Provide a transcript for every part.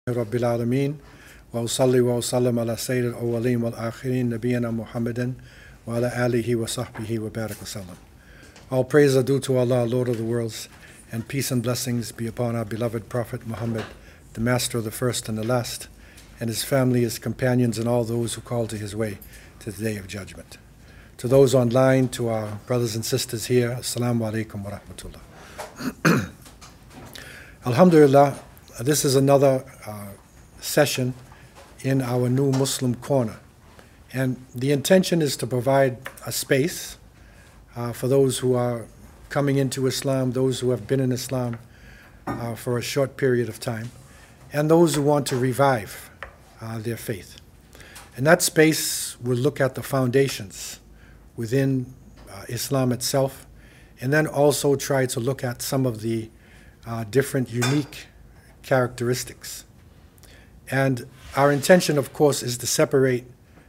رب العالمين وأصلي وأسلم على سيد الأولين والآخرين نبينا محمد وعلى آله وصحبه وبارك وسلم. All praise are due to Allah, Lord of the worlds, and peace and blessings be upon our beloved Prophet Muhammad, the master of the first and the last, and his family, his companions, and all those who call to his way to the day of judgment. To those online, to our brothers and sisters here, Assalamu alaikum wa rahmatullah. Alhamdulillah, this is another session in our new Muslim Corner. And the intention is to provide a space for those who are coming into Islam, those who have been in Islam for a short period of time, and those who want to revive their faith. And that space will look at the foundations within Islam itself, and then also try to look at some of the different unique characteristics. And our intention, of course, is to separate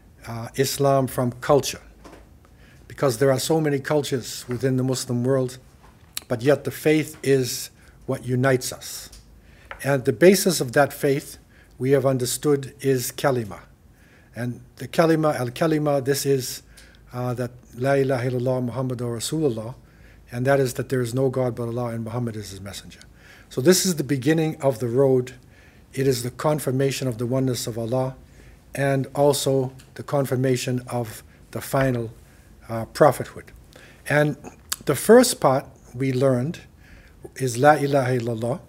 Islam from culture, because there are so many cultures within the Muslim world, but yet the faith is what unites us. And the basis of that faith, we have understood, is kalima. And the kalima, al-kalima, this is that La ilaha illallah Muhammadur Rasulullah, and that is that there is no God but Allah and Muhammad is his messenger. So this is the beginning of the road. It is the confirmation of the oneness of Allah, and also the confirmation of the final prophethood. And the first part we learned is La ilaha illallah,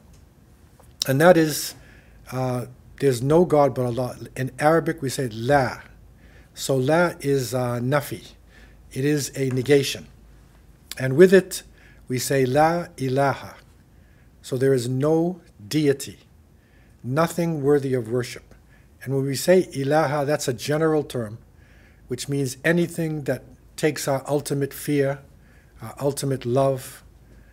and that is there's no God but Allah. In Arabic we say La. So La is nafi. It is a negation. And with it we say La ilaha. So there is no deity, nothing worthy of worship. And when we say ilaha, that's a general term, which means anything that takes our ultimate fear, our ultimate love,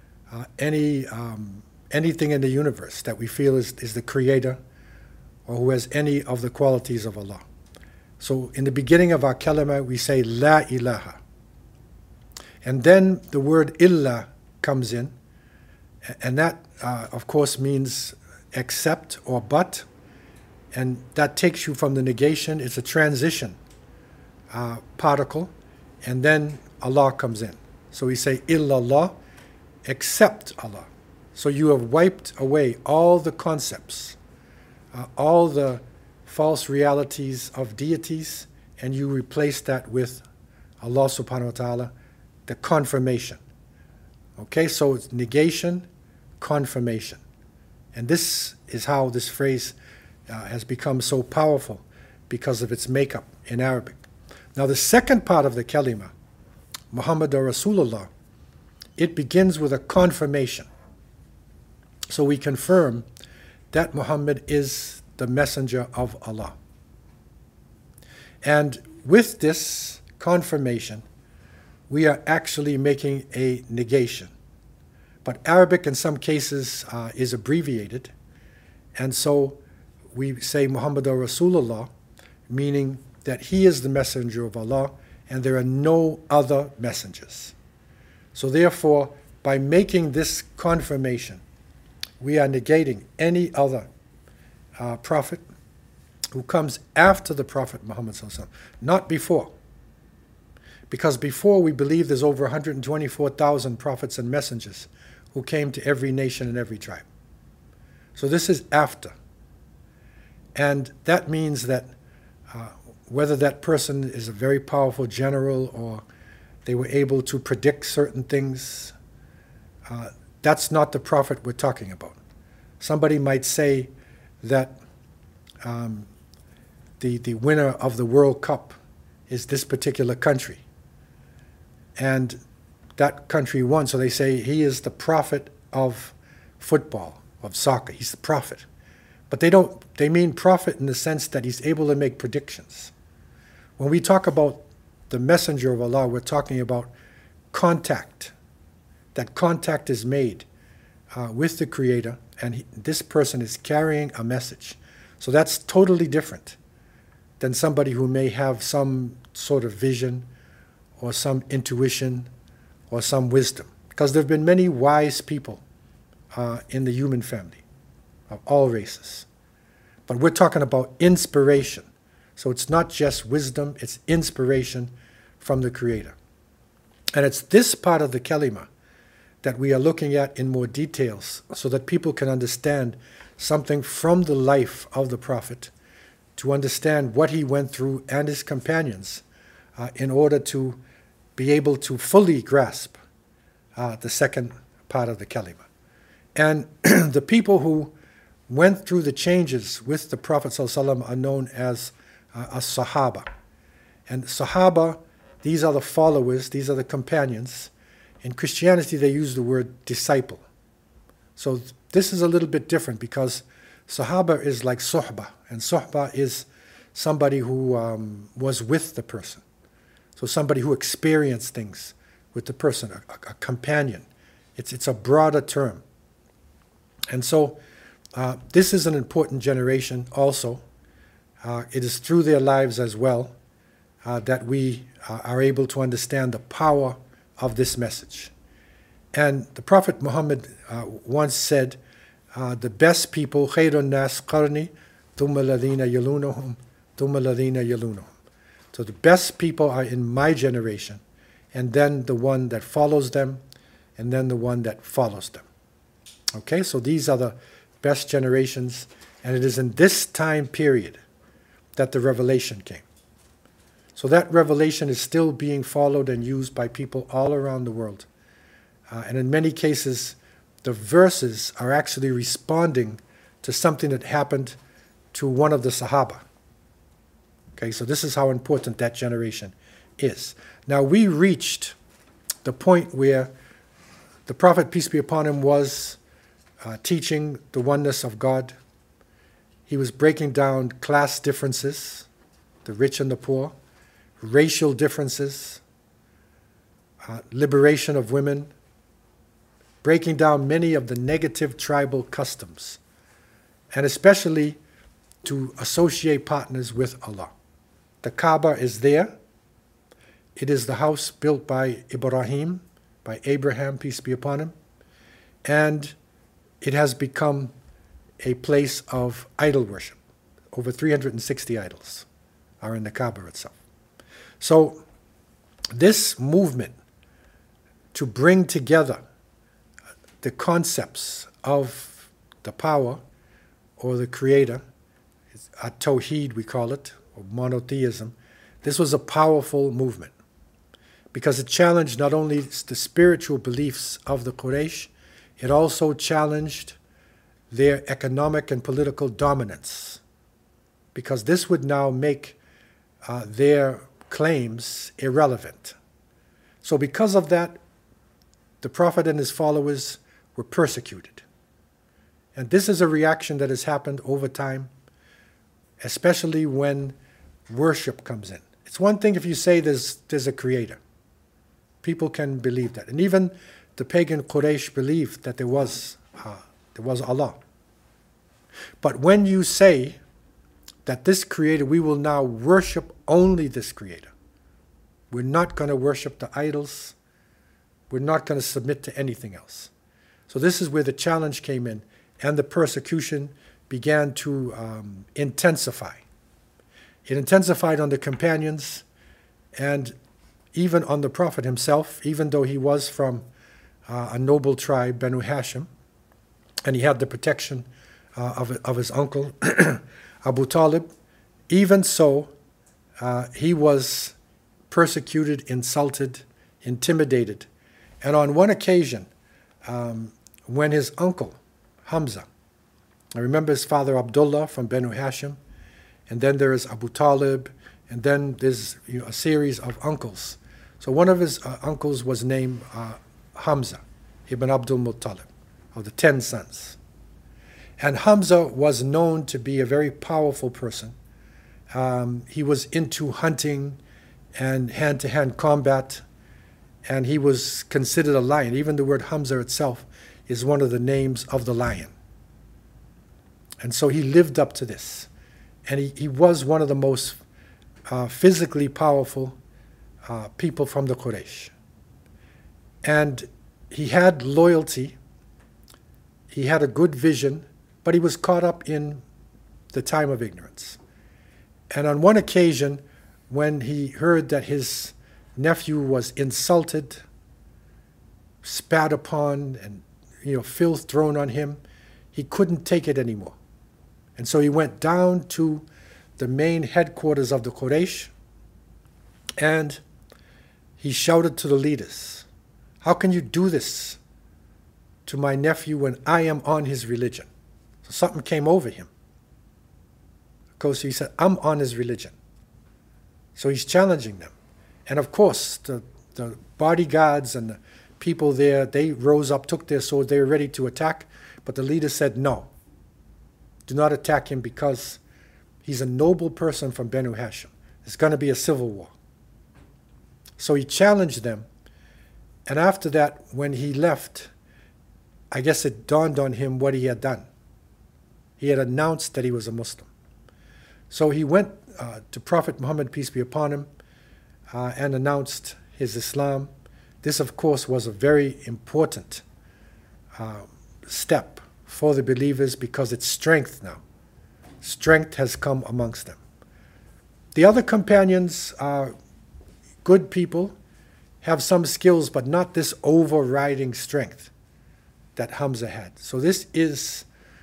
anything in the universe that we feel is the creator, or who has any of the qualities of Allah. So in the beginning of our kalima, we say La ilaha. And then the word illa comes in, and that, of course, means except or but, and that takes you from the negation. It's a transition particle, and then Allah comes in. So we say illallah, except Allah. So you have wiped away all the concepts, all the false realities of deities, and you replace that with Allah subhanahu wa ta'ala, the confirmation. Okay, so it's negation, confirmation. And this is how this phrase has become so powerful, because of its makeup in Arabic. Now the second part of the kalima, Muhammadur Rasulullah, it begins with a confirmation. So we confirm that Muhammad is the messenger of Allah. And with this confirmation, we are actually making a negation. But Arabic in some cases is abbreviated, and so we say Muhammadur Rasulullah, meaning that he is the messenger of Allah and there are no other messengers. So therefore, by making this confirmation, we are negating any other prophet who comes after the Prophet Muhammad ﷺ, not before. Because before, we believe there's over 124,000 prophets and messengers who came to every nation and every tribe. So this is after. And that means that whether that person is a very powerful general or they were able to predict certain things, that's not the prophet we're talking about. Somebody might say that the winner of the World Cup is this particular country, and that country won, so they say he is the prophet of football, of soccer. He's the prophet. But they mean prophet in the sense that he's able to make predictions. When we talk about the messenger of Allah, we're talking about contact. That contact is made with the Creator, and this person is carrying a message. So that's totally different than somebody who may have some sort of vision or some intuition or some wisdom. Because there have been many wise people in the human family of all races. But we're talking about inspiration. So it's not just wisdom, it's inspiration from the Creator. And it's this part of the kalima that we are looking at in more details so that people can understand something from the life of the Prophet, to understand what he went through and his companions in order to be able to fully grasp the second part of the kalima. And the people who went through the changes with the Prophet ﷺ are known as as-Sahaba. And Sahaba, these are the followers, these are the companions. In Christianity, they use the word disciple. So this is a little bit different because Sahaba is like Suhba, and Suhba is somebody who was with the person. So somebody who experienced things with the person, a companion. It's a broader term. And so this is an important generation also. It is through their lives as well that we are able to understand the power of this message. And the Prophet Muhammad once said, the best people, khayrun nas qarni, thumma alladhina yalunuhum, thumma alladhina yalunuhum. So the best people are in my generation, and then the one that follows them, and then the one that follows them. Okay, so these are the best generations, and it is in this time period that the revelation came. So that revelation is still being followed and used by people all around the world. And in many cases, the verses are actually responding to something that happened to one of the Sahaba. Okay, so this is how important that generation is. Now, we reached the point where the Prophet, peace be upon him, was teaching the oneness of God. He was breaking down class differences, the rich and the poor, racial differences, liberation of women, breaking down many of the negative tribal customs, and especially to associate partners with Allah. The Kaaba is there. It is the house built by Ibrahim, by Abraham, peace be upon him, and it has become a place of idol worship. Over 360 idols are in the Kaaba itself. So this movement to bring together the concepts of the power or the Creator, Tawheed we call it, or monotheism, this was a powerful movement because it challenged not only the spiritual beliefs of the Quraysh, it also challenged their economic and political dominance, because this would now make their claims irrelevant. So because of that, the Prophet and his followers were persecuted. And this is a reaction that has happened over time, especially when worship comes in. It's one thing if you say there's a creator. People can believe that. And even the pagan Quraysh believed that there was Allah. But when you say that this creator, we will now worship only this creator. We're not going to worship the idols. We're not going to submit to anything else. So this is where the challenge came in, and the persecution began to intensify. It intensified on the companions and even on the Prophet himself, even though he was from a noble tribe, Banu Hashim, and he had the protection of his uncle, Abu Talib. Even so, he was persecuted, insulted, intimidated. And on one occasion, when his uncle, Hamza, I remember his father Abdullah from Banu Hashim, and then there is Abu Talib, and then there's a series of uncles. So one of his uncles was named Hamza, ibn Abdul Muttalib, of the 10 sons. And Hamza was known to be a very powerful person. He was into hunting and hand-to-hand combat, and he was considered a lion. Even the word Hamza itself is one of the names of the lion. And so he lived up to this. And he was one of the most physically powerful people from the Quraysh. And he had loyalty, he had a good vision, but he was caught up in the time of ignorance. And on one occasion, when he heard that his nephew was insulted, spat upon, and filth thrown on him, he couldn't take it anymore. And so he went down to the main headquarters of the Quraysh, and he shouted to the leaders, "How can you do this to my nephew when I am on his religion?" So something came over him. Of course, he said, "I'm on his religion." So he's challenging them. And of course, the bodyguards and the people there, they rose up, took their swords, they were ready to attack, but the leader said, "No, do not attack him because he's a noble person from Banu Hashim. There's going to be a civil war." So he challenged them, and after that, when he left, I guess it dawned on him what he had done. He had announced that he was a Muslim. So he went to Prophet Muhammad, peace be upon him, and announced his Islam. This, of course, was a very important step for the believers because it's strength now. Strength has come amongst them. The other companions are good people, have some skills, but not this overriding strength that Hamza had. So this is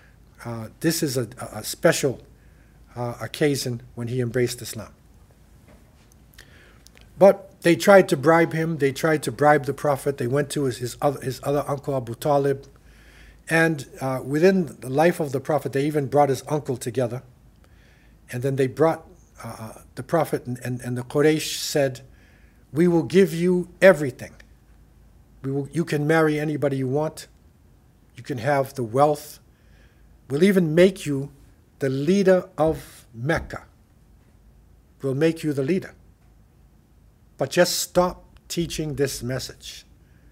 a special occasion when he embraced Islam. But they tried to bribe him. They tried to bribe the Prophet. They went to his other uncle, Abu Talib. And within the life of the Prophet, they even brought his uncle together. And then they brought the Prophet, and the Quraysh said, "We will give you everything. You can marry anybody you want. You can have the wealth. We'll even make you the leader of Mecca. We'll make you the leader. But just stop teaching this message."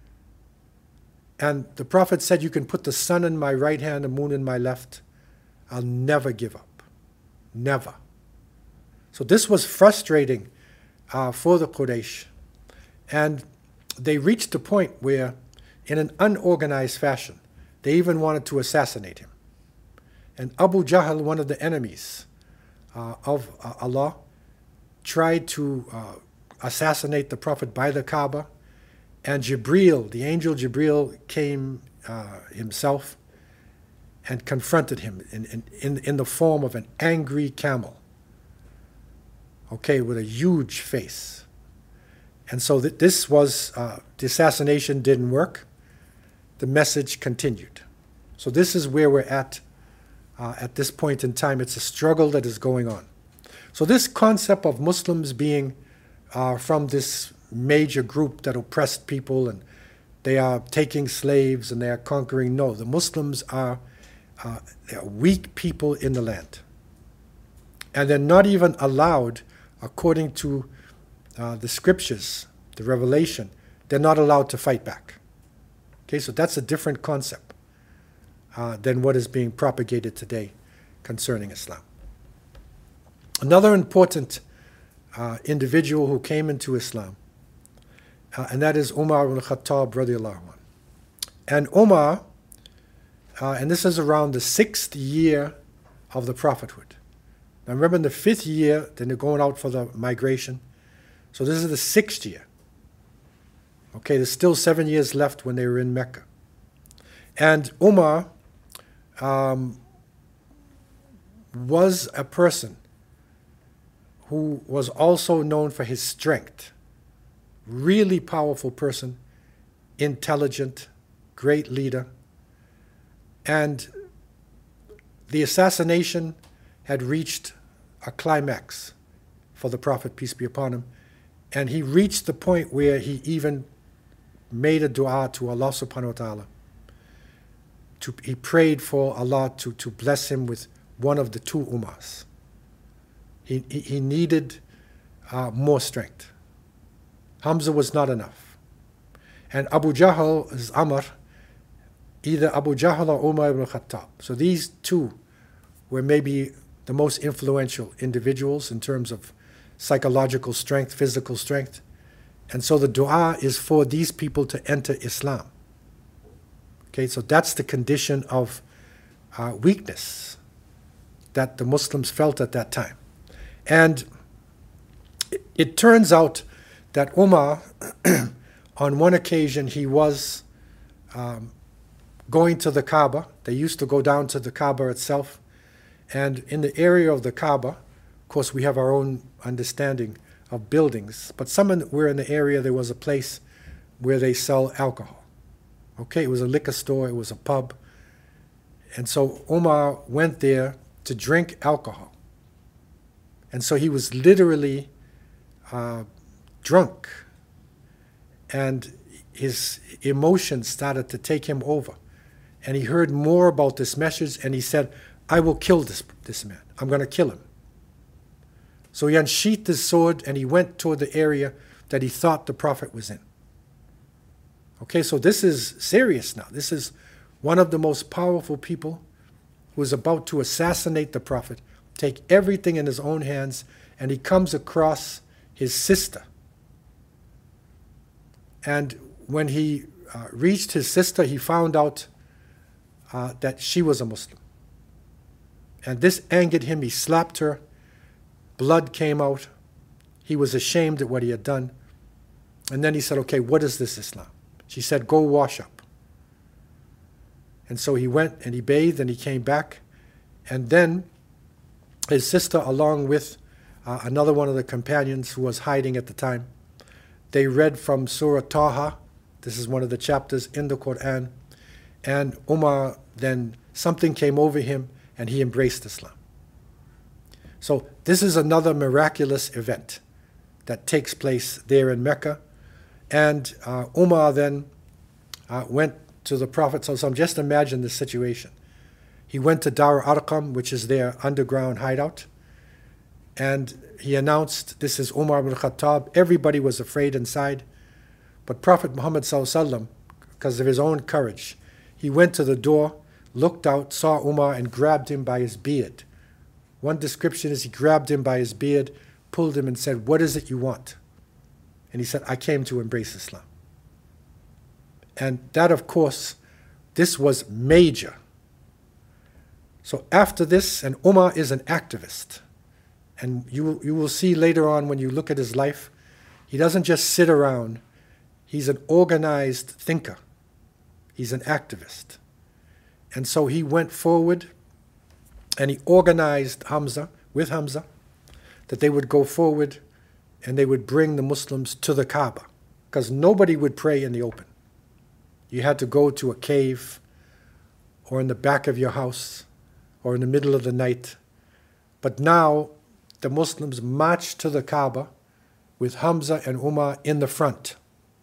And the Prophet said, "You can put the sun in my right hand, the moon in my left. I'll never give up. Never." So this was frustrating for the Quraysh. And they reached a point where, in an unorganized fashion, they even wanted to assassinate him. And Abu Jahl, one of the enemies of Allah, tried to assassinate the Prophet by the Kaaba. And Jibreel, the angel Jibreel, came himself and confronted him in the form of an angry camel, okay, with a huge face. And so this was, the assassination didn't work. The message continued. So this is where we're at this point in time. It's a struggle that is going on. So this concept of Muslims being from this major group that oppressed people and they are taking slaves and they are conquering, no, the Muslims are weak people in the land. And they're not even allowed, according to the scriptures, the revelation, they're not allowed to fight back. Okay, so that's a different concept than what is being propagated today concerning Islam. Another important individual who came into Islam, and that is Umar ibn Khattab radiallahu anh. And Umar, and this is around the 6th year of the prophethood. Now remember, in the 5th year, then they're going out for the migration. So this is the 6th year. Okay, there's still 7 years left when they were in Mecca. And Umar was a person who was also known for his strength. Really powerful person, intelligent, great leader. And the assassination had reached a climax for the Prophet, peace be upon him. And he reached the point where he even made a dua to Allah subhanahu wa ta'ala. He prayed for Allah to bless him with one of the 2 Umars. He needed more strength. Hamza was not enough. And Abu Jahl is Amr, either Abu Jahl or Umar ibn Khattab. So these 2 were maybe the most influential individuals in terms of psychological strength, physical strength. And so the dua is for these people to enter Islam. Okay, so that's the condition of weakness. that the Muslims felt at that time. And it turns out that Umar, on one occasion, he was going to the Kaaba. They used to go down to the Kaaba itself. And in the area of the Kaaba, of course, we have our own understanding of buildings, but somewhere in the area there was a place where they sell alcohol. Okay, it was a liquor store, it was a pub. And so Umar went there to drink alcohol. And so he was literally drunk. And his emotions started to take him over. And he heard more about this message, and he said, I will kill this man. I'm going to kill him. So he unsheathed his sword, and he went toward the area that he thought the Prophet was in. Okay, so this is serious now. This is one of the most powerful people who is about to assassinate the Prophet, take everything in his own hands, and he comes across his sister. And when he reached his sister, he found out that she was a Muslim. And this angered him. He slapped her. Blood came out. He was ashamed at what he had done. And then he said, okay, what is this Islam? She said, go wash up. And so he went and he bathed and he came back. And then his sister, along with another one of the companions who was hiding at the time, they read from Surah Taha. This is one of the chapters in the Quran. And Umar, then something came over him and he embraced Islam. So this is another miraculous event that takes place there in Mecca. And Umar then went to the Prophet ﷺ. Just imagine this situation. He went to Dar Arqam, which is their underground hideout. And he announced, this is Umar ibn Khattab. Everybody was afraid inside. But Prophet Muhammad ﷺ, because of his own courage, he went to the door, looked out, saw Umar, and grabbed him by his beard. One description is he grabbed him by his beard, pulled him and said, what is it you want? And he said, I came to embrace Islam. And that, of course, this was major. So after this, and Umar is an activist. And you will see later on when you look at his life, he doesn't just sit around. He's an organized thinker. He's an activist. And so he went forward and he organized Hamza, with Hamza, that they would go forward and they would bring the Muslims to the Kaaba, because nobody would pray in the open. You had to go to a cave or in the back of your house or in the middle of the night. But now the Muslims marched to the Kaaba with Hamza and Umar in the front.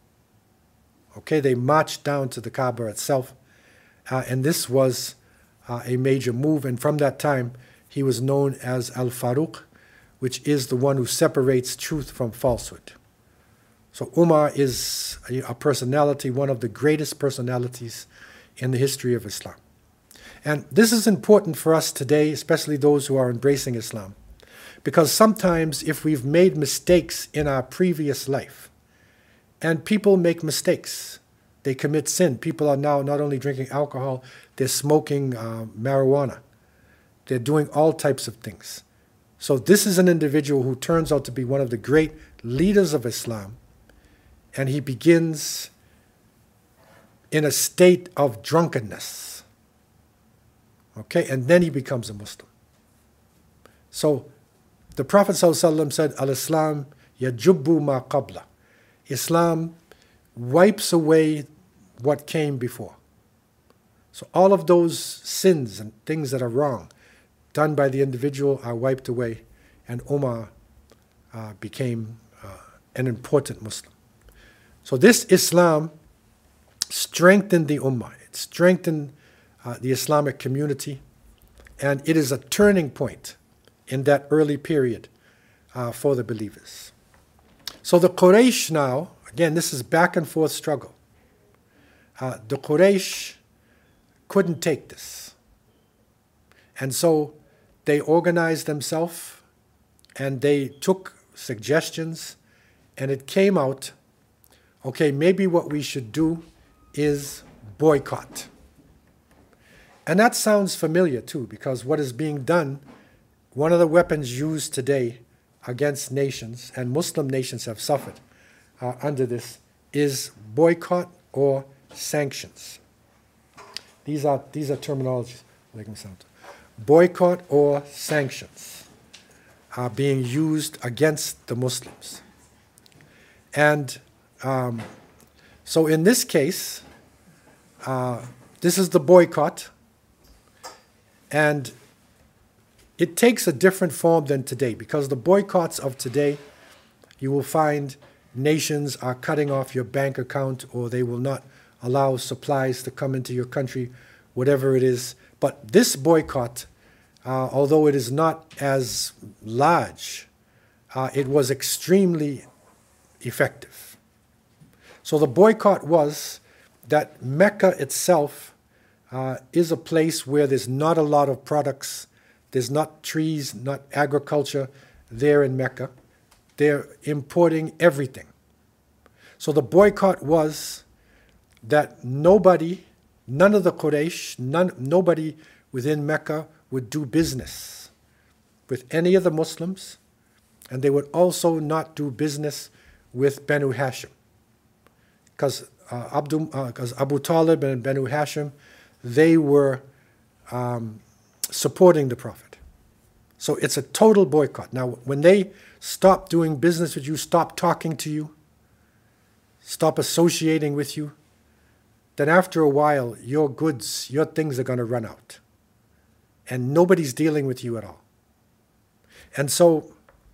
Okay, they marched down to the Kaaba itself. And this was a major move. And from that time, he was known as Al-Faruq, which is the one who separates truth from falsehood. So Umar is a personality, one of the greatest personalities in the history of Islam. And this is important for us today, especially those who are embracing Islam, because sometimes if we've made mistakes in our previous life, and people make mistakes, they commit sin. People are now not only drinking alcohol, they're smoking marijuana. They're doing all types of things. So this is an individual who turns out to be one of the great leaders of Islam, and he begins in a state of drunkenness. Okay, and then he becomes a Muslim. So the Prophet ﷺ said, Al-Islam yajubbu ma qabla. Islam wipes away what came before. So all of those sins and things that are wrong done by the individual are wiped away, and Umar became an important Muslim. So this Islam strengthened the Ummah. It strengthened the Islamic community, and it is a turning point in that early period for the believers. So the Quraysh now, again, this is back and forth struggle. The Quraysh couldn't take this. And so they organized themselves and they took suggestions, and it came out, okay, maybe what we should do is boycott. And that sounds familiar too, because what is being done one of the weapons used today against nations, and Muslim nations have suffered under this, is boycott or sanctions. These are terminologies. Boycott or sanctions are being used against the Muslims. And so in this case, this is the boycott, and it takes a different form than today, because the boycotts of today, you will find nations are cutting off your bank account, or they will not allow supplies to come into your country, whatever it is. But this boycott, although it is not as large, it was extremely effective. So the boycott was that Mecca itself is a place where there's not a lot of products. There's not trees, not agriculture there in Mecca. They're importing everything. So the boycott was that nobody, none of the Quraysh, nobody within Mecca would do business with any of the Muslims, and they would also not do business with Banu Hashim. Because Abu Talib and Banu Hashim, they were supporting the Prophet. So it's a total boycott. Now, when they stop doing business with you, stop talking to you, stop associating with you, then after a while, your goods, your things are going to run out. And nobody's dealing with you at all. And so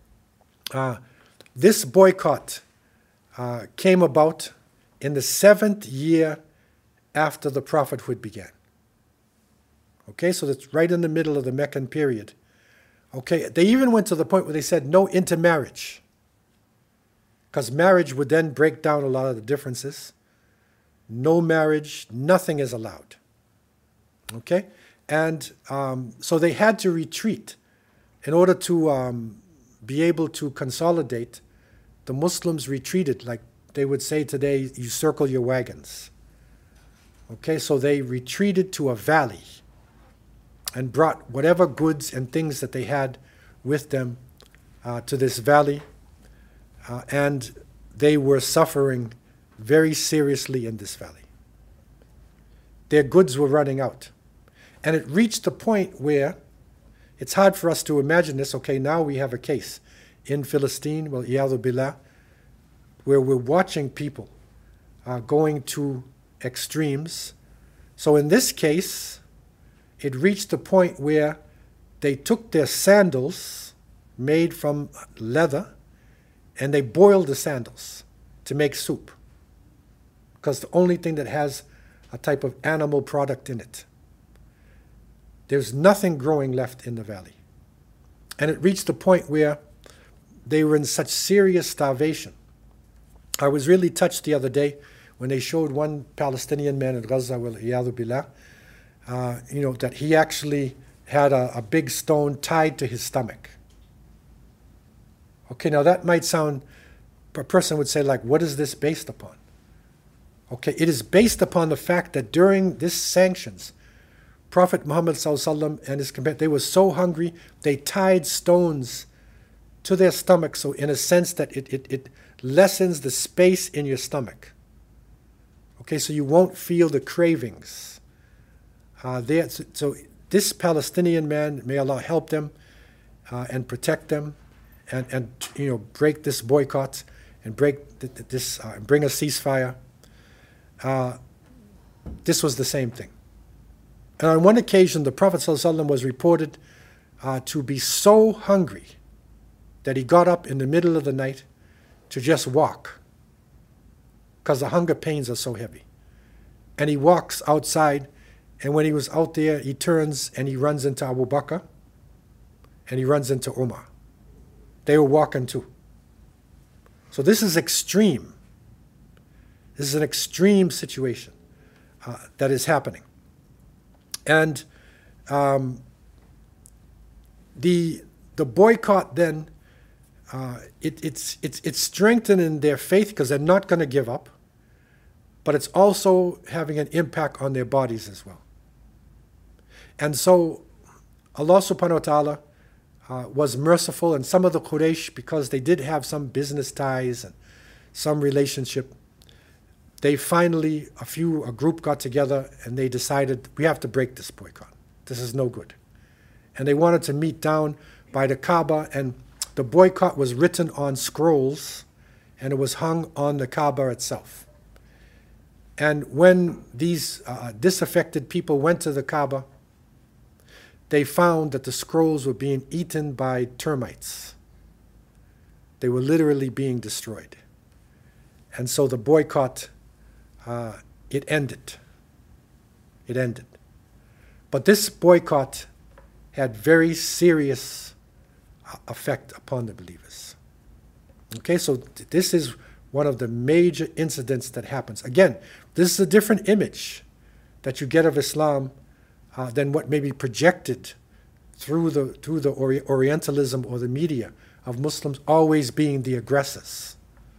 this boycott came about in the 7th year after the prophethood began. Okay, so that's right in the middle of the Meccan period. Okay, they even went to the point where they said no intermarriage, because marriage would then break down a lot of the differences. No marriage, nothing is allowed. Okay, and so they had to retreat in order to be able to consolidate. The Muslims retreated, like they would say today, you circle your wagons. Okay, so they retreated to a valley and brought whatever goods and things that they had with them to this valley. And they were suffering very seriously in this valley. Their goods were running out. And it reached a point where it's hard for us to imagine this. Okay, now we have a case in Philistine, well, iyadhu billah, where we're watching people going to extremes. So in this case, it reached a point where they took their sandals made from leather and they boiled the sandals to make soup, because the only thing that has a type of animal product in it. There's nothing growing left in the valley. And it reached a point where they were in such serious starvation. I was really touched the other day when they showed one Palestinian man in Gaza, wal iyadhu billah, that he actually had a big stone tied to his stomach. Okay, now that might sound, a person would say, like, what is this based upon? Okay, it is based upon the fact that during this sanctions, Prophet Muhammad ﷺ and his companions, they were so hungry, they tied stones to their stomach, so in a sense that it lessens the space in your stomach. Okay, so you won't feel the cravings. So this Palestinian man, may Allah help them and protect them, and break this boycott and break this, bring a ceasefire. This was the same thing. And on one occasion, the Prophet ﷺ was reported to be so hungry that he got up in the middle of the night to just walk, because the hunger pains are so heavy. And he walks outside, and when he was out there, he turns and he runs into Abu Bakr, and he runs into Umar. They were walking too. So this is extreme. This is an extreme situation that is happening. And the boycott then, it's strengthening their faith, because they're not going to give up, but it's also having an impact on their bodies as well. And so Allah subhanahu wa ta'ala was merciful, and some of the Quraysh, because they did have some business ties and some relationship, they finally, a group got together and they decided, we have to break this boycott. This is no good. And they wanted to meet down by the Kaaba, and the boycott was written on scrolls and it was hung on the Kaaba itself. And when these disaffected people went to the Kaaba, they found that the scrolls were being eaten by termites. They were literally being destroyed. And so the boycott, it ended. It ended. But this boycott had very serious effect upon the believers. Okay, so this is one of the major incidents that happens. Again, this is a different image that you get of Islam than what may be projected through the Orientalism or the media of Muslims always being the aggressors.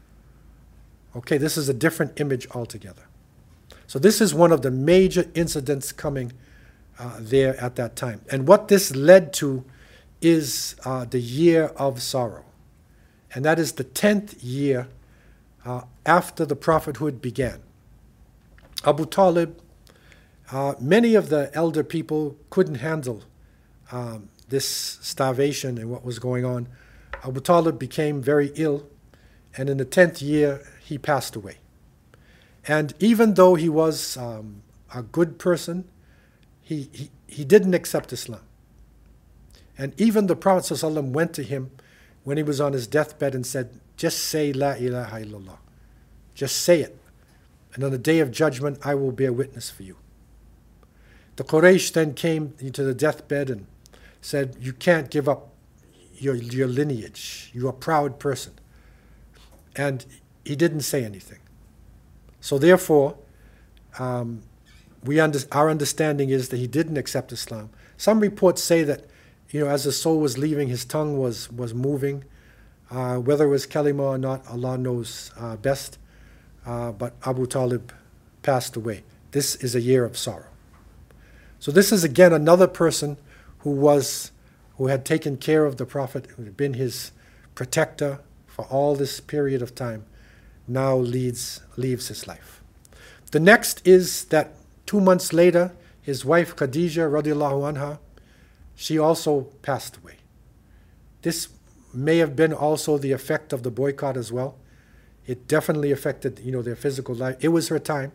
Okay, this is a different image altogether. So this is one of the major incidents coming there at that time. And what this led to is the year of sorrow. And that is the 10th year after the prophethood began. Abu Talib, many of the elder people couldn't handle this starvation and what was going on. Abu Talib became very ill, and in the 10th year, he passed away. And even though he was a good person, he didn't accept Islam. And even the Prophet ﷺ went to him when he was on his deathbed and said, just say La ilaha illallah. Just say it. And on the day of judgment, I will bear witness for you. The Quraysh then came into the deathbed and said, you can't give up your lineage. You're a proud person. And he didn't say anything. So therefore, our understanding is that he didn't accept Islam. Some reports say that, as the soul was leaving, his tongue was moving. Whether it was kalima or not, Allah knows best. But Abu Talib passed away. This is a year of sorrow. So this is again another person who had taken care of the Prophet, who had been his protector for all this period of time, now leaves his life. The next is that 2 months later, his wife Khadija radiallahu anha, she also passed away. This may have been also the effect of the boycott as well. It definitely affected, their physical life. It was her time,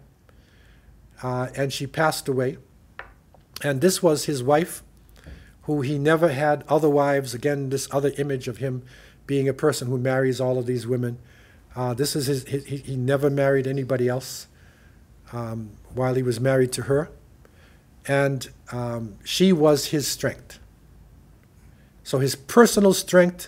and she passed away. And this was his wife, who he never had other wives. Again, this other image of him being a person who marries all of these women. This is he never married anybody else while he was married to her. And she was his strength. So his personal strength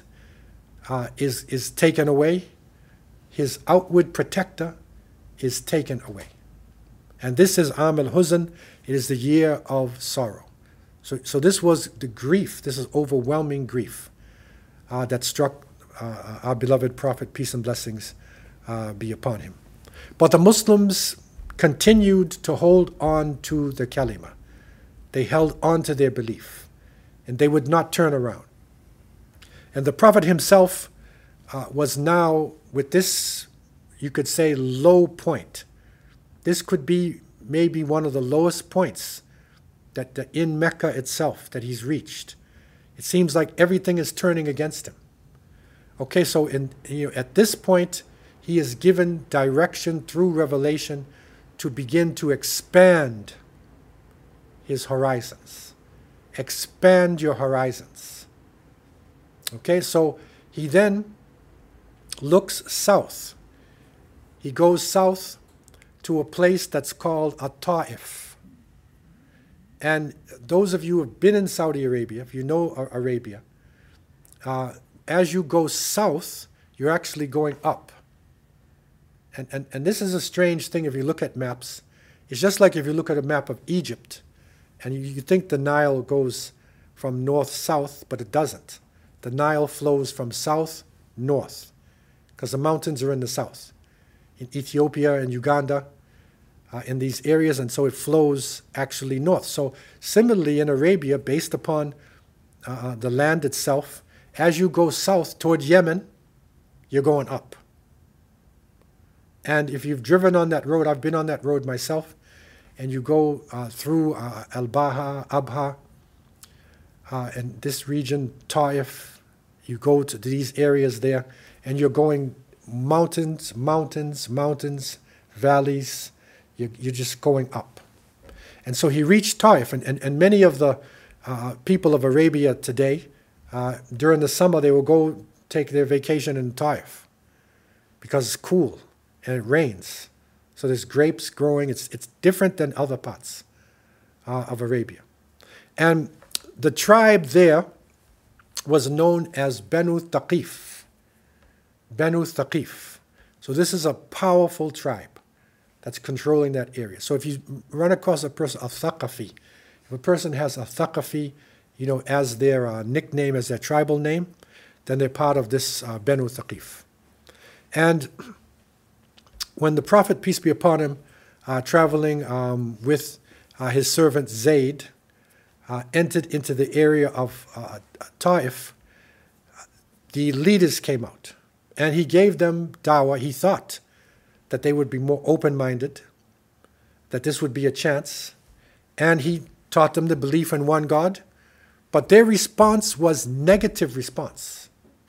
is taken away. His outward protector is taken away. And this is Am al-Huzn. It is the year of sorrow. So this was the grief. This is overwhelming grief that struck our beloved Prophet, peace and blessings be upon him. But the Muslims continued to hold on to the kalima. They held on to their belief, and they would not turn around. And the Prophet himself was now with this, you could say, low point. This could be maybe one of the lowest points that in Mecca itself that he's reached. It seems like everything is turning against him. Okay, so at this point, he is given direction through revelation to begin to expand his horizons. Expand your horizons. Okay, so he then looks south. He goes south to a place that's called At-Ta'if. And those of you who have been in Saudi Arabia, if you know Arabia, as you go south, you're actually going up. And this is a strange thing if you look at maps. It's just like if you look at a map of Egypt, and you think the Nile goes from north-south, but it doesn't. The Nile flows from south-north, because the mountains are in the south. In Ethiopia and Uganda, in these areas, and so it flows actually north. So similarly in Arabia, based upon the land itself, as you go south toward Yemen, you're going up. And if you've driven on that road, I've been on that road myself, and you go through Al-Baha, Abha, and this region, Taif, you go to these areas there, and you're going mountains, mountains, mountains, valleys. You're just going up. And so he reached Taif, and many of the people of Arabia today, during the summer, they will go take their vacation in Taif because it's cool and it rains. So there's grapes growing. It's different than other parts of Arabia. And the tribe there was known as Banu Thaqif. Banu Thaqif. So this is a powerful tribe that's controlling that area. So if you run across a person, a Thaqafi, if a person has a Thaqafi, as their nickname, as their tribal name, then they're part of this Banu Thaqif. And when the Prophet, peace be upon him, traveling with his servant Zayd, entered into the area of Taif, the leaders came out, and he gave them dawah. He thought that they would be more open-minded, that this would be a chance, and he taught them the belief in one God, but their response was negative response.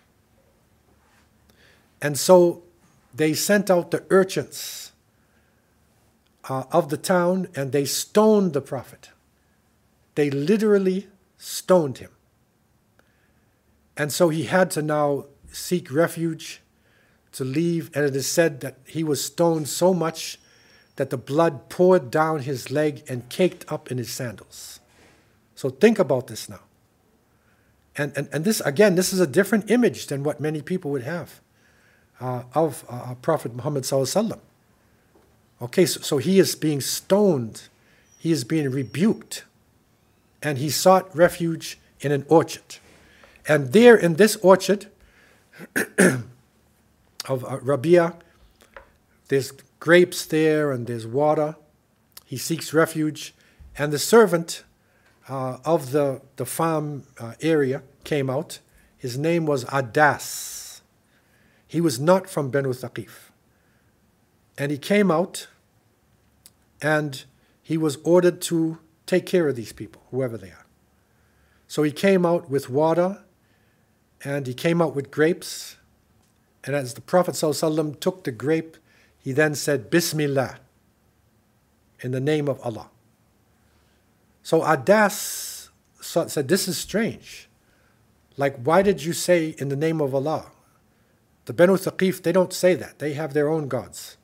And so they sent out the urchins of the town, and they stoned the Prophet. They literally stoned him. And so he had to now seek refuge, to leave, and it is said that he was stoned so much that the blood poured down his leg and caked up in his sandals. So think about this now. And this, again, this is a different image than what many people would have of Prophet Muhammad Sallallahu Alaihi Wasallam. Okay, so he is being stoned, he is being rebuked, and he sought refuge in an orchard. And there in this orchard of Rabia, there's grapes there and there's water. He seeks refuge, and the servant of the farm area came out. His name was Adas. He was not from Banu Thaqif. And he came out, and he was ordered to take care of these people, whoever they are. So he came out with water, and he came out with grapes. And as the Prophet ﷺ took the grape, he then said, Bismillah, in the name of Allah. So Adas said, this is strange. Like, why did you say in the name of Allah? The Banu Thaqif, they don't say that. They have their own gods.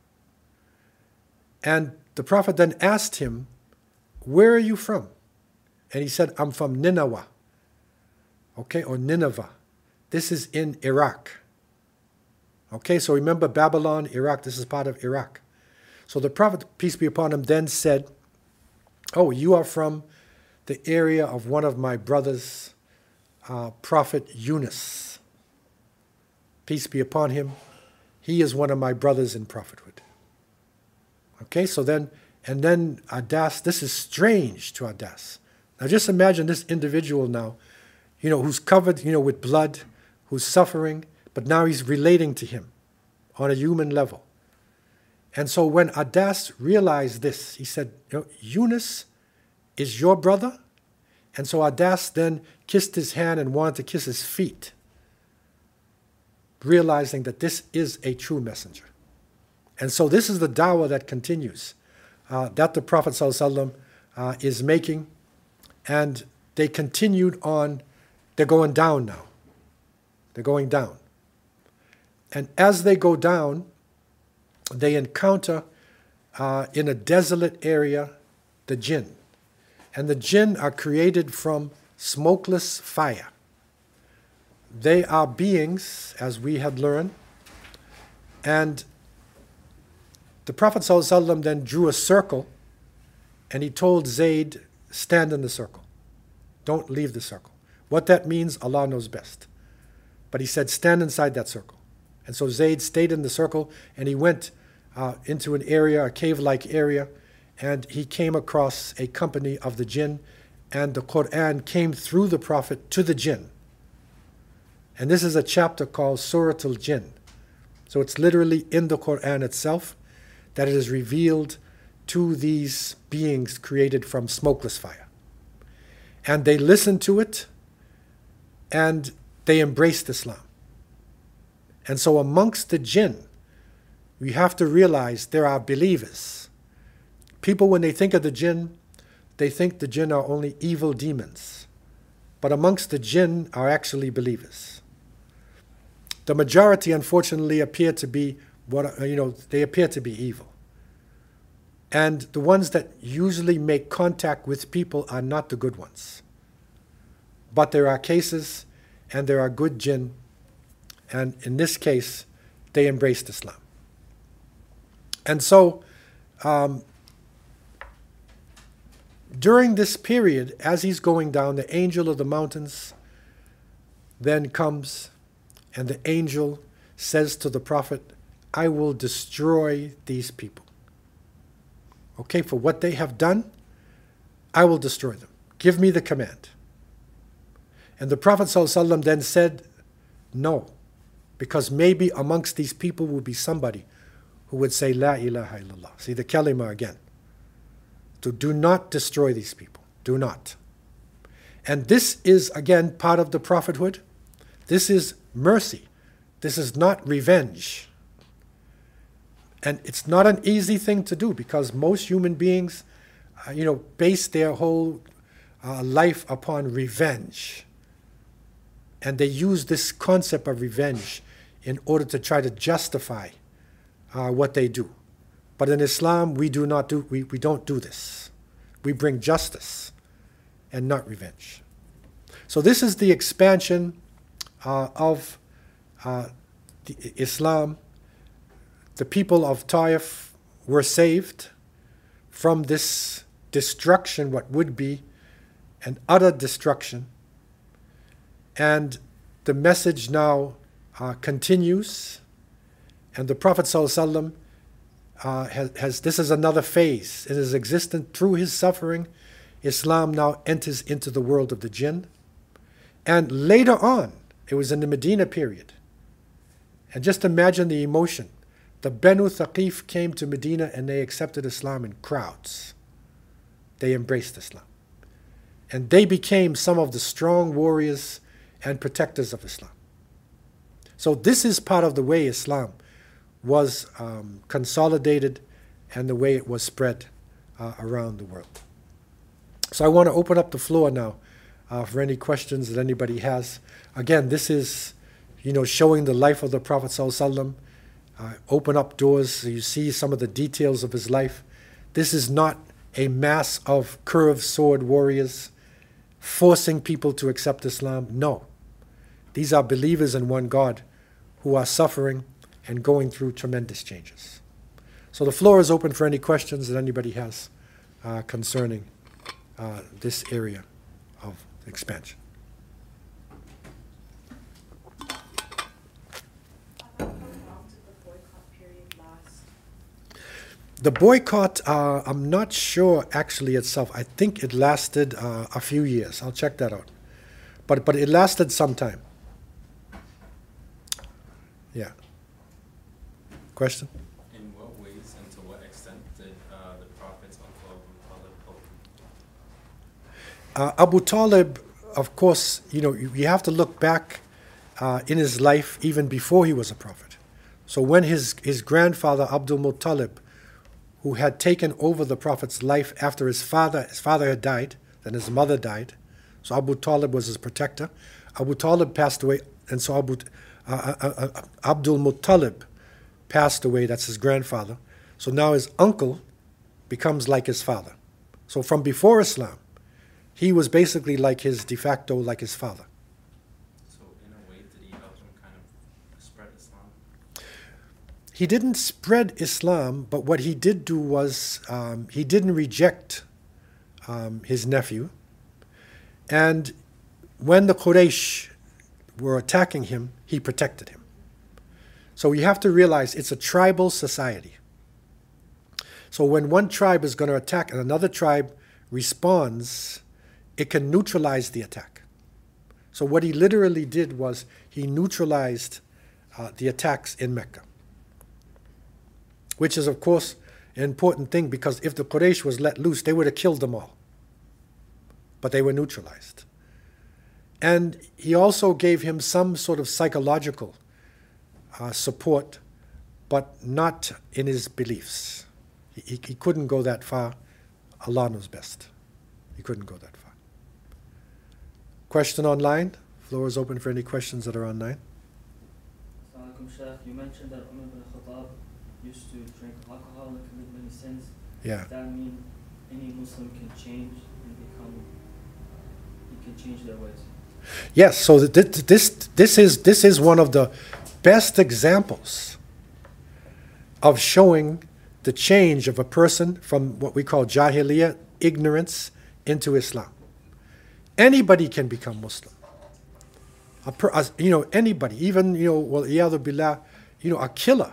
And the Prophet then asked him, where are you from? And he said, I'm from Nineveh. Okay, or Nineveh. This is in Iraq. Okay, so remember Babylon, Iraq, this is part of Iraq. So the Prophet, peace be upon him, then said, oh, you are from the area of one of my brothers, Prophet Yunus. Peace be upon him. He is one of my brothers in prophethood. Okay, so then Adas, this is strange to Adas. Now just imagine this individual now, who's covered, with blood, who's suffering, but now he's relating to him on a human level. And so when Adas realized this, he said, Yunus is your brother? And so Adas then kissed his hand and wanted to kiss his feet, realizing that this is a true messenger. And so this is the dawah that continues, that the Prophet ﷺ is making, and they continued on. They're going down now. They're going down. And as they go down, they encounter in a desolate area the jinn. And the jinn are created from smokeless fire. They are beings, as we had learned, and the Prophet ﷺ then drew a circle, and he told Zayd, stand in the circle. Don't leave the circle. What that means, Allah knows best. But he said, stand inside that circle. And so Zayd stayed in the circle, and he went into an area, a cave-like area, and he came across a company of the jinn, and the Quran came through the Prophet to the jinn. And this is a chapter called Surah al-Jinn. So it's literally in the Quran itself that it is revealed to these beings created from smokeless fire. And they listened to it, and they embraced Islam. And so amongst the jinn, we have to realize there are believers. People, when they think of the jinn, they think the jinn are only evil demons. But amongst the jinn are actually believers. The majority, unfortunately, appear to be they appear to be evil. And the ones that usually make contact with people are not the good ones. But there are cases, and there are good jinn, and in this case, they embraced Islam. And so, during this period, as he's going down, the angel of the mountains then comes, and the angel says to the Prophet, I will destroy these people. Okay, for what they have done, I will destroy them. Give me the command. And the Prophet ﷺ then said, no, because maybe amongst these people will be somebody who would say, La ilaha illallah. See the kalima again. So do not destroy these people. Do not. And this is, again, part of the prophethood. This is mercy. This is not revenge. And it's not an easy thing to do because most human beings, base their whole life upon revenge. And they use this concept of revenge in order to try to justify what they do. But in Islam, we don't do this. We bring justice and not revenge. So this is the expansion of Islam. The people of Taif were saved from this destruction, what would be an utter destruction. And the message now continues. And the Prophet ﷺ this is another phase. It is existent through his suffering. Islam now enters into the world of the jinn. And later on, it was in the Medina period. And just imagine the emotion. The Banu Thaqif came to Medina and they accepted Islam in crowds. They embraced Islam. And they became some of the strong warriors and protectors of Islam. So this is part of the way Islam was consolidated and the way it was spread around the world. So I want to open up the floor now for any questions that anybody has. Again, this is, showing the life of the Prophet ﷺ. Open up doors so you see some of the details of his life. This is not a mass of curved sword warriors forcing people to accept Islam. No. These are believers in one God who are suffering and going through tremendous changes. So the floor is open for any questions that anybody has concerning this area of expansion. How long did the boycott period last? The boycott, I'm not sure actually itself. I think it lasted a few years. I'll check that out. But it lasted some time. Yeah. Question? In what ways and to what extent did the Prophet's uncle Abu Talib help him? Abu Talib, of course, you have to look back in his life even before he was a prophet. So when his grandfather, Abdul Muttalib, who had taken over the Prophet's life after his father had died, then his mother died, so Abu Talib was his protector. Abu Talib passed away, and so Abdul Muttalib passed away, that's his grandfather. So now his uncle becomes like his father. So from before Islam, he was basically like his de facto, like his father. So in a way, did he help him kind of spread Islam? He didn't spread Islam, but what he did do was he didn't reject his nephew. And when the Quraysh were attacking him, he protected him. So you have to realize it's a tribal society. So when one tribe is going to attack and another tribe responds it can neutralize the attack. So what he literally did was he neutralized the attacks in Mecca, which is, of course, an important thing, because if the Quraysh was let loose, they would have killed them all. But they were neutralized. And he also gave him some sort of psychological support, but not in his beliefs. He couldn't go that far. Allah knows best. He couldn't go that far. Question online? Floor is open for any questions that are online. Assalamu alaikum, Shaykh. You mentioned that Umar ibn Khattab used to drink alcohol and commit many sins. Yeah. Does that mean any Muslim can change and become, he can change their ways? Yes, so this is one of the best examples of showing the change of a person from what we call Jahiliyyah, ignorance, into Islam. Anybody can become Muslim. Anybody, even, wal-iyadhu billah, a killer,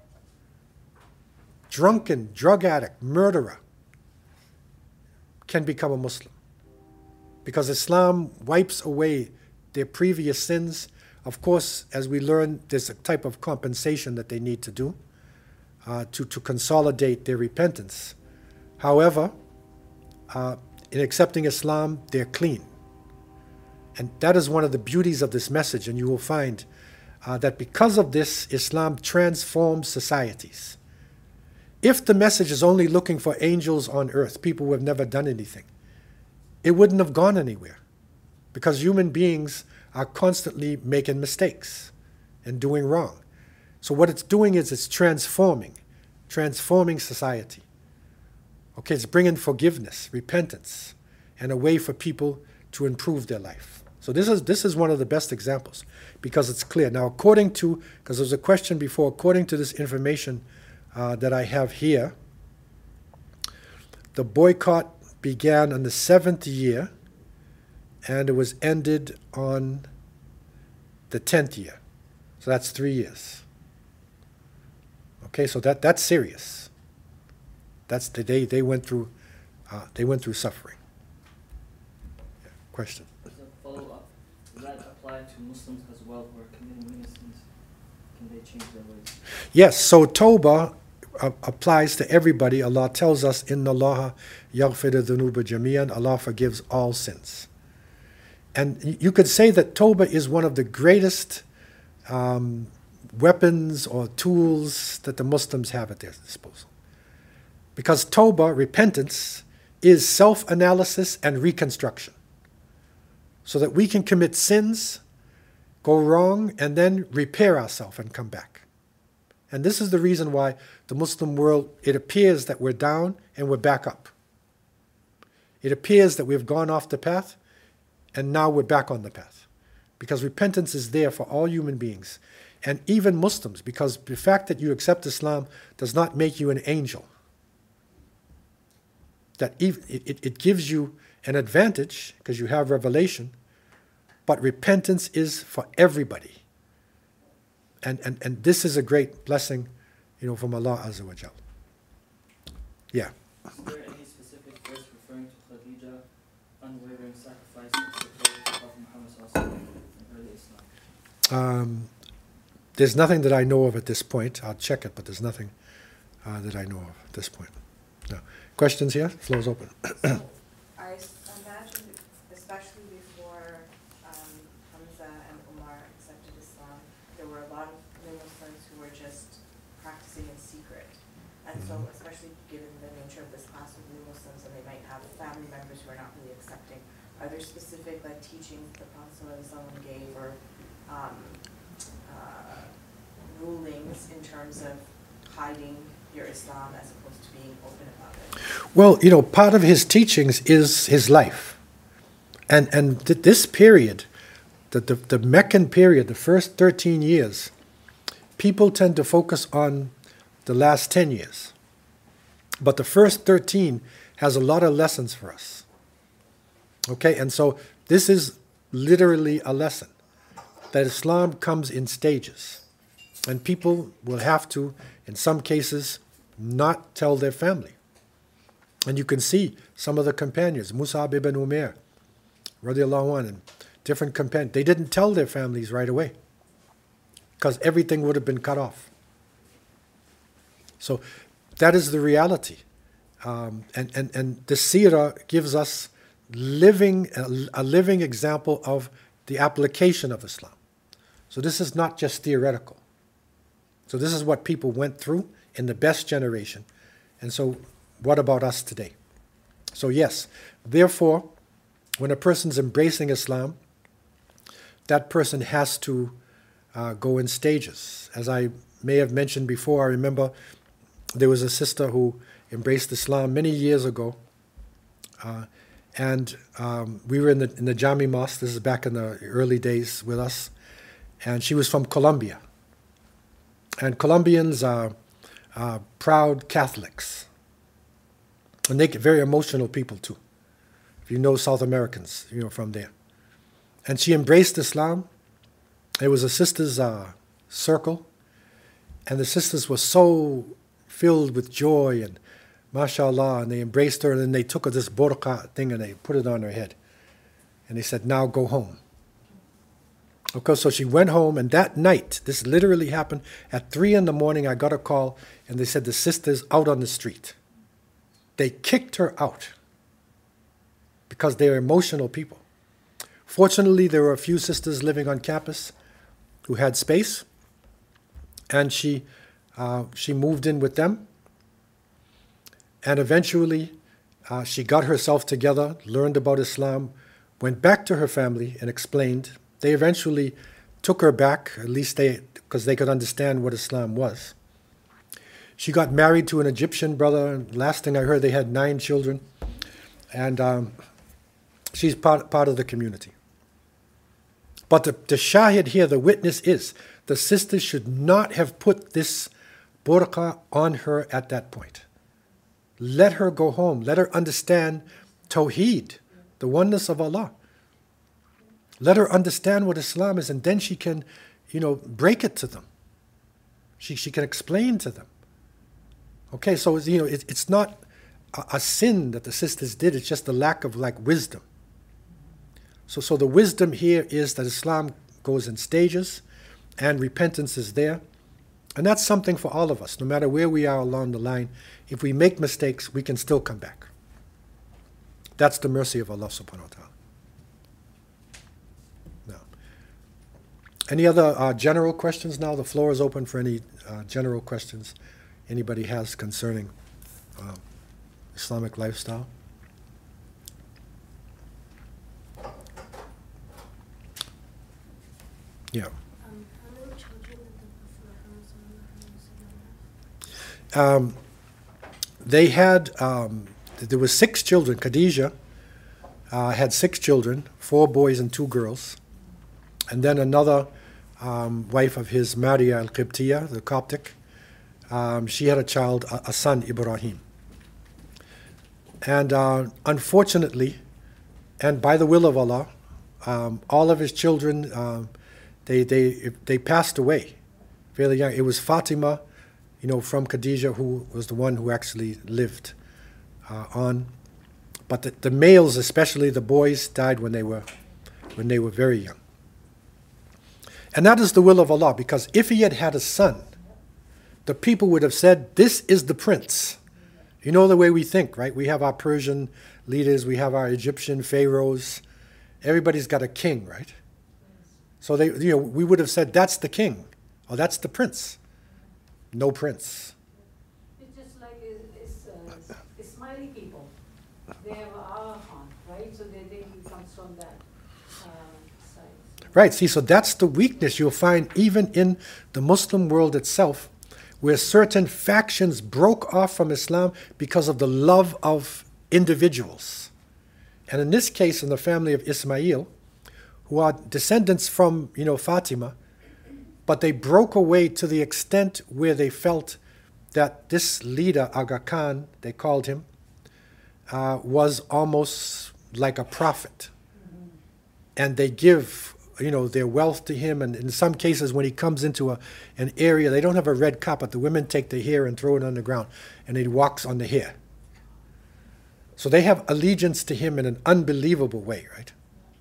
drunken, drug addict, murderer, can become a Muslim. Because Islam wipes away their previous sins. Of course, as we learn, there's a type of compensation that they need to do to consolidate their repentance. However, in accepting Islam, they're clean. And that is one of the beauties of this message, and you will find that because of this, Islam transforms societies. If the message is only looking for angels on earth, people who have never done anything, it wouldn't have gone anywhere, because human beings are constantly making mistakes and doing wrong. So what it's doing is it's transforming society. Okay, it's bringing forgiveness, repentance, and a way for people to improve their life. So this is one of the best examples, because it's clear. Now, because there was a question before, according to this information that I have here, the boycott began on the 7th year, and it was ended on the 10th year. So that's 3 years. Okay, so that's serious. That's they went through suffering. Yeah. Question. As a follow-up, does that apply to Muslims as well who are committing many sins? Can they change their ways? Yes, so Tawbah applies to everybody. Allah tells us, Inna Allaha yaghfiru dhunuba jami'an, Allah forgives all sins. And you could say that Tawbah is one of the greatest weapons or tools that the Muslims have at their disposal. Because Tawbah, repentance, is self-analysis and reconstruction. So that we can commit sins, go wrong, and then repair ourselves and come back. And this is the reason why the Muslim world, it appears that we're down and we're back up. It appears that we've gone off the path and now we're back on the path. Because repentance is there for all human beings, and even Muslims, because the fact that you accept Islam does not make you an angel. That it gives you an advantage because you have revelation, but repentance is for everybody. And this is a great blessing, from Allah Azza wa Jal. Yeah. Is there any specific verse referring to Khadija, unwavering sacrifice of the Prophet Muhammad sallallahu alaihi wasallam in early Islam? There's nothing that I know of at this point. I'll check it, but there's nothing that I know of at this point. No. Questions here? Floor's open. So, I imagine, especially before Hamza and Umar accepted Islam, there were a lot of new Muslims who were just practicing in secret. And so, especially given the nature of this class of new Muslims, and they might have family members who are not really accepting, are there specific teachings the Prophet ﷺ gave, or rulings in terms of hiding your Islam as opposed to being open about it? Well, part of his teachings is his life. And this period, the Meccan period, the first 13 years, people tend to focus on the last 10 years. But the first 13 has a lot of lessons for us. Okay, and so this is literally a lesson, that Islam comes in stages. And people will have to, in some cases, not tell their family. And you can see some of the companions, Mus'ab ibn Umair, radiallahu anhu, and different companions, they didn't tell their families right away because everything would have been cut off. So that is the reality. And the seerah gives us a living example of the application of Islam. So this is not just theoretical. So this is what people went through in the best generation. And so what about us today? So yes, therefore, when a person's embracing Islam, that person has to go in stages. As I may have mentioned before, I remember there was a sister who embraced Islam many years ago. And we were in the Jami Mosque. This is back in the early days with us. And she was from Colombia. And Colombians are proud Catholics. And they get very emotional people too. If you know South Americans, from there. And she embraced Islam. It was a sisters' circle. And the sisters were so filled with joy and mashallah, and they embraced her, and then they took her this burqa thing and they put it on her head. And they said, now go home. Okay, so she went home, and that night, this literally happened, at 3 a.m, I got a call, and they said the sister's out on the street. They kicked her out because they're emotional people. Fortunately, there were a few sisters living on campus who had space, and she moved in with them. And eventually, she got herself together, learned about Islam, went back to her family and explained. They eventually took her back, at least because they could understand what Islam was. She got married to an Egyptian brother, and last thing I heard, they had 9 children. And she's part of the community. But the shahid here, the witness is, the sister should not have put this burqa on her at that point. Let her go home. Let her understand Tawheed, the oneness of Allah. Let her understand what Islam is, and then she can, break it to them. She can explain to them. Okay, so it's not a sin that the sisters did. It's just a lack of wisdom. So the wisdom here is that Islam goes in stages, and repentance is there. And that's something for all of us, no matter where we are along the line. If we make mistakes, we can still come back. That's the mercy of Allah subhanahu wa ta'ala. Now, any other general questions now? The floor is open for any general questions anybody has concerning Islamic lifestyle. Yeah. How many children did the Prophet have? They had, there were 6 children. Khadija had 6 children, 4 boys and 2 girls. And then another wife of his, Maria al-Qibtiyya, the Coptic, she had a child, a son, Ibrahim. And unfortunately, and by the will of Allah, all of his children, they passed away fairly young. It was Fatima, from Khadija, who was the one who actually lived on. But the males, especially the boys, died when they were very young. And that is the will of Allah, because if he had had a son, the people would have said, this is the prince. You know the way we think, right? We have our Persian leaders, we have our Egyptian pharaohs. Everybody's got a king, right? So we would have said, that's the king, or that's the prince. No prince. It's just like Ismaili people. They have Aga Khan, right? So they think he comes from that side. Right, see, so that's the weakness you'll find even in the Muslim world itself, where certain factions broke off from Islam because of the love of individuals. And in this case, in the family of Ismail, who are descendants from, Fatima, but they broke away to the extent where they felt that this leader, Aga Khan, they called him, was almost like a prophet. Mm-hmm. And they give, their wealth to him. And in some cases, when he comes into an area, they don't have a red carpet. The women take the hair and throw it on the ground, and he walks on the hair. So they have allegiance to him in an unbelievable way, right?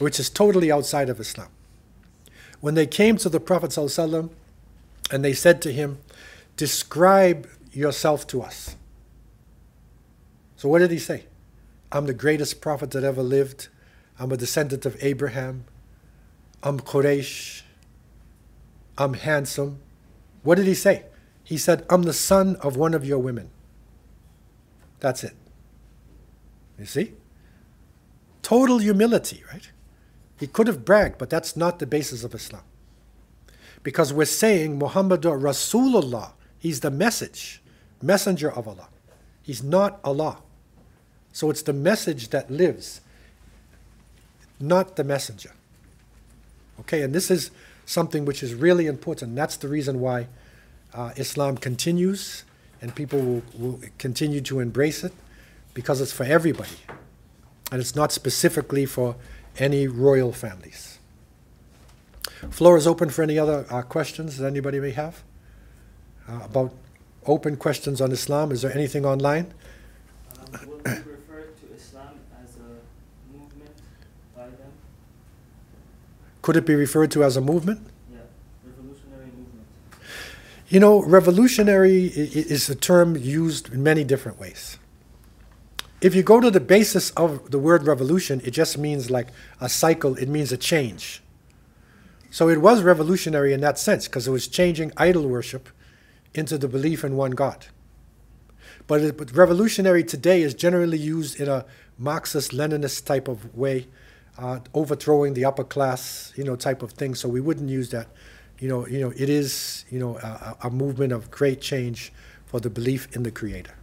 which is totally outside of Islam. When they came to the Prophet ﷺ and they said to him, describe yourself to us. So what did he say? I'm the greatest prophet that ever lived. I'm a descendant of Abraham. I'm Quraysh. I'm handsome. What did he say? He said, I'm the son of one of your women. That's it. You see? Total humility, right? He could have bragged, but that's not the basis of Islam. Because we're saying Muhammadur Rasulullah, he's the messenger of Allah. He's not Allah. So it's the message that lives, not the messenger. Okay, and this is something which is really important. That's the reason why Islam continues and people will continue to embrace it, because it's for everybody. And it's not specifically for any royal families. Floor is open for any other questions that anybody may have about open questions on Islam. Is there anything online? Will we refer to Islam as a movement by them? Could it be referred to as a movement? Yeah, revolutionary movement. You know, revolutionary is a term used in many different ways. If you go to the basis of the word revolution, it just means like a cycle, it means a change. So it was revolutionary in that sense, because it was changing idol worship into the belief in one God. But revolutionary today is generally used in a Marxist-Leninist type of way, overthrowing the upper class, type of thing. So we wouldn't use that. It is, a movement of great change for the belief in the Creator.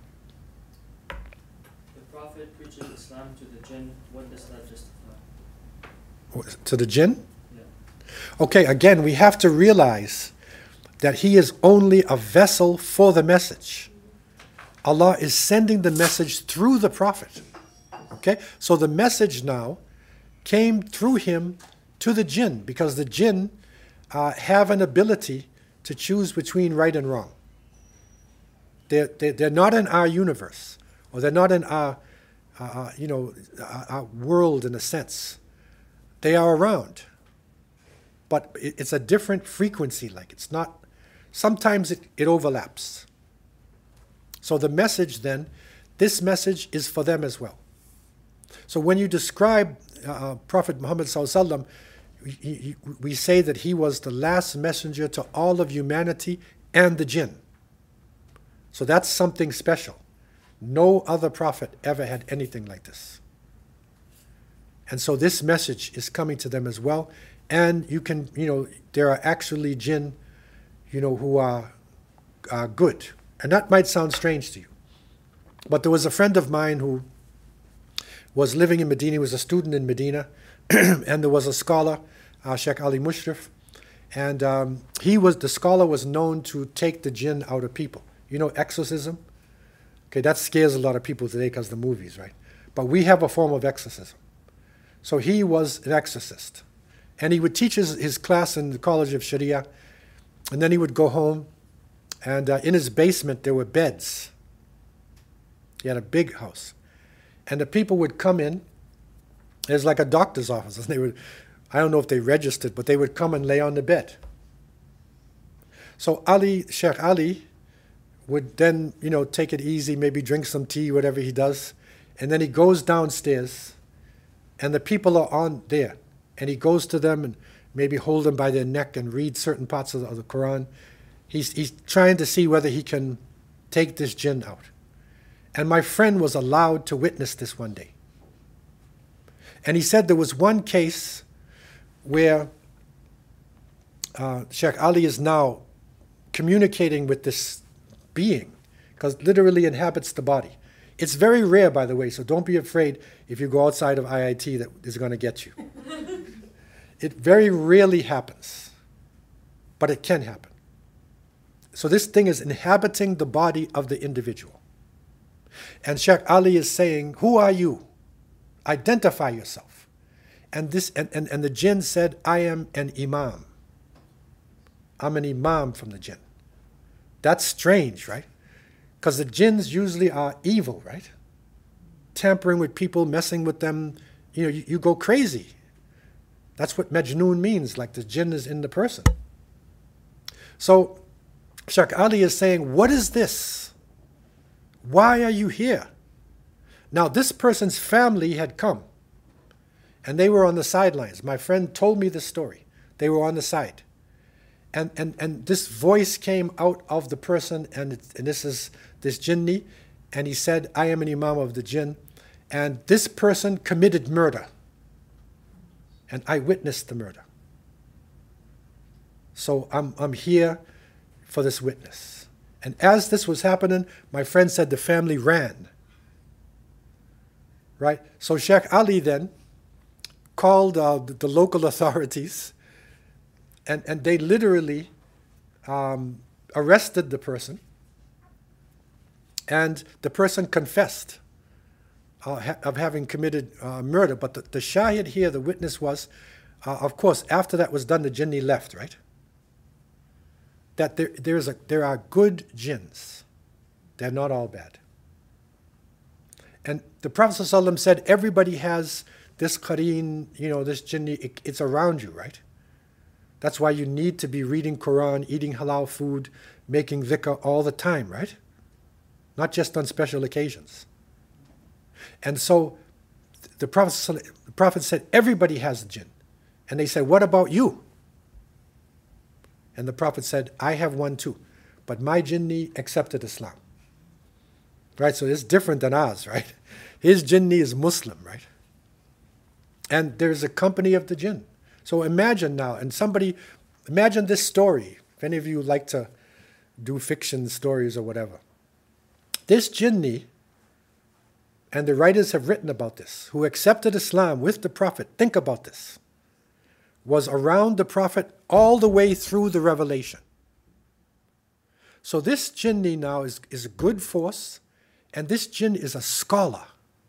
The Prophet preaches Islam to the jinn. What does that justify? To the jinn? Yeah. Okay, again, we have to realize that he is only a vessel for the message. Allah is sending the message through the Prophet. Okay, so the message now came through him to the jinn, because the jinn have an ability to choose between right and wrong. They're not in our universe, or they're not in our world in a sense. They are around, but it's a different frequency. Like it's not. Sometimes it overlaps. So the message then, this message is for them as well. So when you describe Prophet Muhammad ﷺ, we say that he was the last messenger to all of humanity and the jinn. So that's something special. No other prophet ever had anything like this. And so this message is coming to them as well. And you can, there are actually jinn, who are good. And that might sound strange to you. But there was a friend of mine who was living in Medina. He was a student in Medina. And there was a scholar, Sheikh Ali Mushrif. And the scholar was known to take the jinn out of people. Exorcism? Okay, that scares a lot of people today because of the movies, right? But we have a form of exorcism. So he was an exorcist. And he would teach his class in the College of Sharia. And then he would go home. And in his basement, there were beds. He had a big house. And the people would come in. It was like a doctor's office. And they would, I don't know if they registered, but they would come and lay on the bed. So Sheikh Ali would then, take it easy, maybe drink some tea, whatever he does. And then he goes downstairs, and the people are on there. And he goes to them and maybe hold them by their neck and read certain parts of the Quran. He's trying to see whether he can take this jinn out. And my friend was allowed to witness this one day. And he said there was one case where Sheikh Ali is now communicating with this being, because literally inhabits the body. It's very rare, by the way, so don't be afraid if you go outside of IIT that is going to get you. It very rarely happens, but it can happen. So this thing is inhabiting the body of the individual. And Sheikh Ali is saying, who are you? Identify yourself. And the jinn said, I am an imam. I'm an imam from the jinn. That's strange, right? Because the jinns usually are evil, right? Tampering with people, messing with them. You go crazy That's what Majnoon means, like the jinn is in the person. So Sheikh Ali is saying, what is this? Why are you here? Now this person's family had come, and they were on the sidelines. My friend told me this story. They were on the side. And this voice came out of the person, and this is this jinni, and he said, I am an imam of the jinn, and this person committed murder. And I witnessed the murder. So I'm here for this witness. And as this was happening, my friend said the family ran. Right? So Sheikh Ali then called the local authorities, and they literally arrested the person, and the person confessed of having committed murder. But the shahid here, the witness was, of course, after that was done, the jinni left, right? That there are good jinns. They're not all bad. And the Prophet ﷺ said, everybody has this qareen, this jinni, it's around you, right? That's why you need to be reading Quran, eating halal food, making dhikr all the time, right? Not just on special occasions. And so the Prophet said, everybody has a jinn. And they said, what about you? And the Prophet said, I have one too, but my jinni accepted Islam. Right, so it's different than ours, right? His jinni is Muslim, right? And there's a company of the jinn. So imagine now, imagine this story, if any of you like to do fiction stories or whatever. This jinni, and the writers have written about this, who accepted Islam with the Prophet, think about this, was around the Prophet all the way through the revelation. So this jinni now is a good force, and this jinn is a scholar,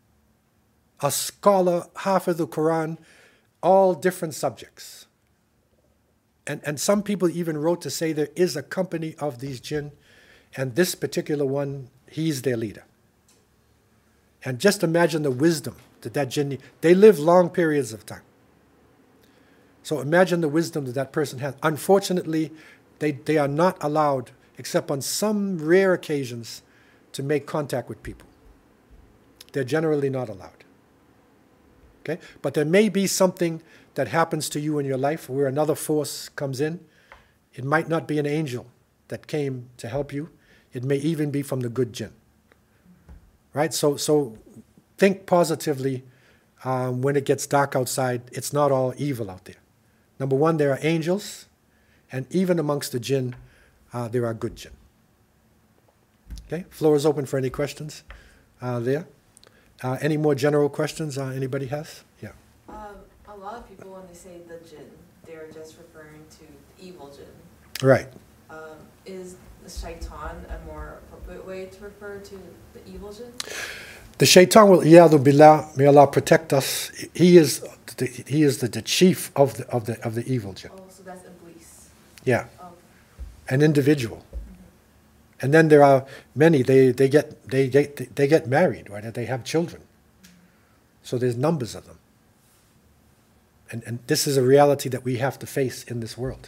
half of the Quran, all different subjects. And some people even wrote to say there is a company of these jinn, and this particular one, he's their leader. And just imagine the wisdom that jinni, they live long periods of time. So imagine the wisdom that person has. Unfortunately, they are not allowed, except on some rare occasions, to make contact with people. They're generally not allowed. Okay? But there may be something that happens to you in your life where another force comes in. It might not be an angel that came to help you. It may even be from the good jinn. Right? So think positively when it gets dark outside. It's not all evil out there. Number one, there are angels, and even amongst the jinn, there are good jinn. Okay, floor is open for any questions there. Any more general questions anybody has? Yeah. A lot of people, when they say the jinn, they're just referring to the evil jinn. Right. Is the shaitan a more appropriate way to refer to the evil jinn? The shaitan will, iyadu billah, may Allah protect us. He is the chief of the evil jinn. Oh, so that's Iblis. Yeah. Oh. An individual. And then there are many. They get married, right? They have children. So there's numbers of them. And this is a reality that we have to face in this world.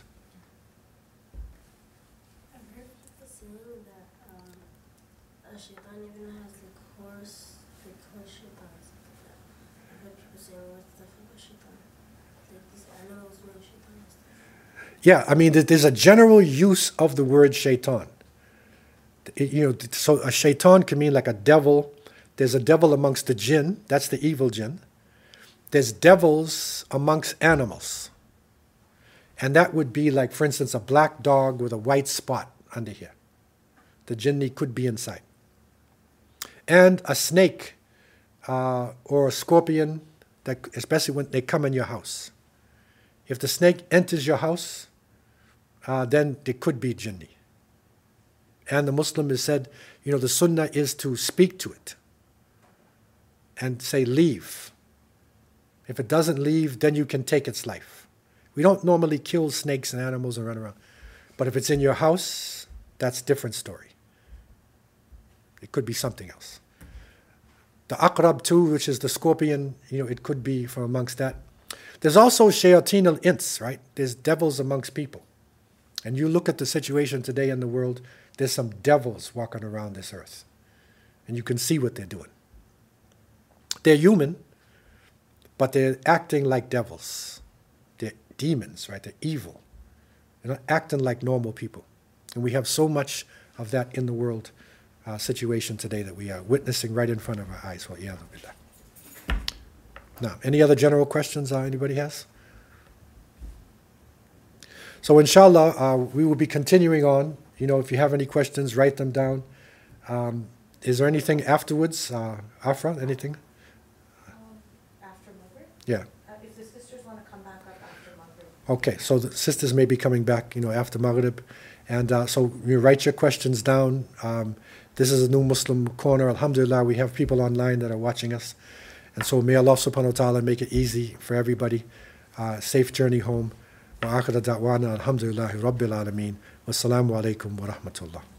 I've heard people saying that a shaitan even has like horse shaitans. I've heard people saying what's the fuck shaitan? Like these animals know shaitan. Yeah, I mean, there's a general use of the word shaitan. So a shaitan can mean like a devil. There's a devil amongst the jinn. That's the evil jinn. There's devils amongst animals. And that would be like, for instance, a black dog with a white spot under here. The jinni could be inside. And a snake or a scorpion, that, especially when they come in your house. If the snake enters your house, then there could be jinni. And the Muslim has said, the sunnah is to speak to it and say, leave. If it doesn't leave, then you can take its life. We don't normally kill snakes and animals and run around. But if it's in your house, that's a different story. It could be something else. The aqrab too, which is the scorpion, it could be from amongst that. There's also shayateen al-ins, right? There's devils amongst people. And you look at the situation today in the world, there's some devils walking around this earth. And you can see what they're doing. They're human, but they're acting like devils. They're demons, right? They're evil. They're not acting like normal people. And we have so much of that in the world situation today that we are witnessing right in front of our eyes. Now, any other general questions anybody has? So inshallah, we will be continuing on. You know, if you have any questions, write them down. Is there anything afterwards? Afra, anything? After Maghrib? Yeah. If the sisters want to come back up after Maghrib. Okay, so the sisters may be coming back, after Maghrib. And so you write your questions down. This is a New Muslim Corner. Alhamdulillah, we have people online that are watching us. And so may Allah subhanahu wa ta'ala make it easy for everybody. Safe journey home. Wa akhir da'wana alhamdulillahi rabbil alameen. Wassalamu alaikum wa rahmatullah.